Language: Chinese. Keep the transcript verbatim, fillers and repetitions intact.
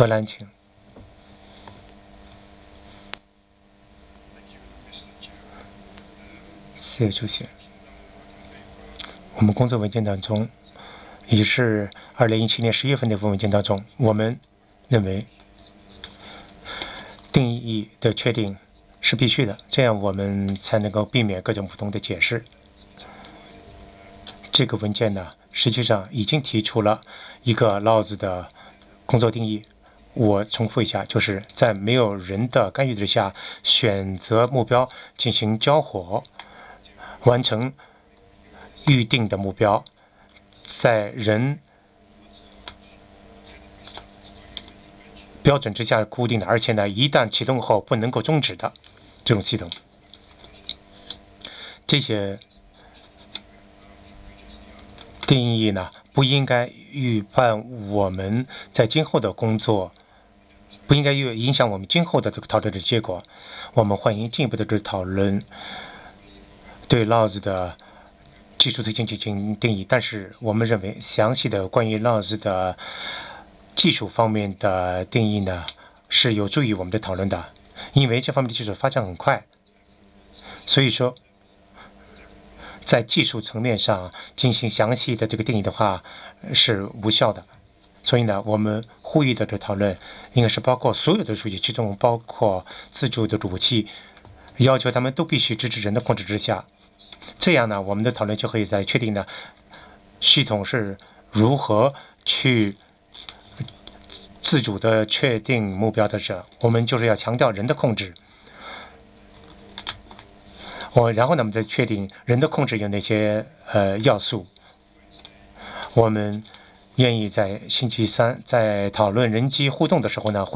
荷兰，请。谢谢主席。我们工作文件当中，也是二零一七年十月份那份文件当中，我们认为定义的确定是必须的，这样我们才能够避免各种不同的解释。这个文件呢，实际上已经提出了一个lao子的工作定义。我重复一下，就是在没有人的干预之下，选择目标进行交火，完成预定的目标，在人标准之下固定的，而且呢，一旦启动后不能够终止的这种系统。这些定义呢，不应该预判我们在今后的工作，不应该影响我们今后的这个讨论的结果。我们欢迎进一步的这个讨论，对 lao子的技术推进进行定义，但是我们认为详细的关于 lao子的技术方面的定义呢，是有助于我们的讨论的，因为这方面的技术发展很快，所以说在技术层面上进行详细的这个定义的话是无效的。所以呢，我们呼吁的这讨论应该是包括所有的数据，其中包括自主的武器，要求他们都必须支持人的控制之下。这样呢，我们的讨论就可以在确定呢系统是如何去自主的确定目标的时候，我们就是要强调人的控制。我然后呢，我们再确定人的控制有哪些呃要素。我们愿意在星期三在讨论人机互动的时候呢。